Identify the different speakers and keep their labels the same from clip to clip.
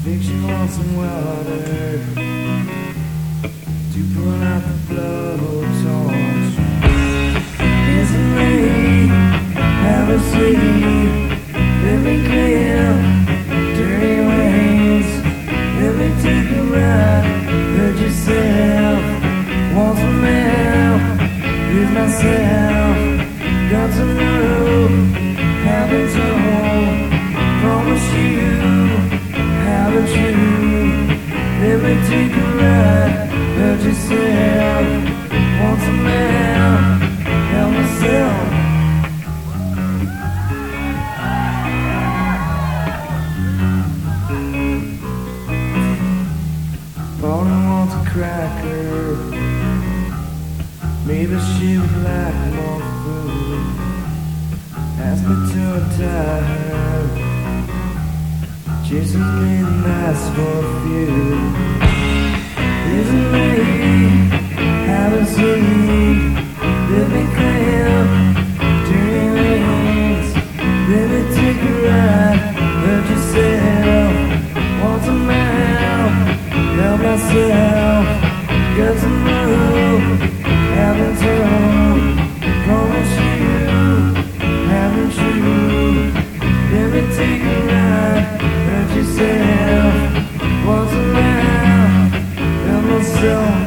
Speaker 1: Think she wants some water to put out the blowtorch. Listen me, have a seat, let me clear dirty ways. Let me take a ride, hurt yourself, want some help, lose myself. Got to know, haven't told, promise you, haven't you? Let me take a ride, hurt yourself, want some help, help myself. Pauline wants a cracker, maybe she would like more food. Ask me to untie her, chases me the nights for a few. Isn't me, haven't seen, let me clear dirty rings. Let me take a ride, hurt yourself, want some help, help myself. Got to move, haven't told, promise you, haven't you? Let me take a ride, hurt yourself, want some help, help myself.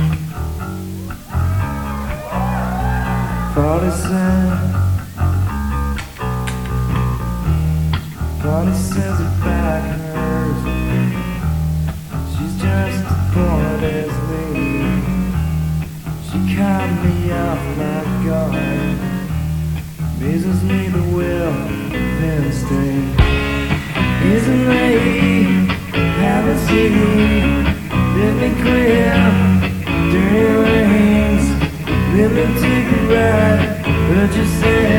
Speaker 1: 40 cents, 40 cents her back hurts. She's just as bored as me. She caught me off my guard, misses me the will, then stay. Isn't me, haven't seen, let me clear dirty rings. Let me take a ride, hurt yourself.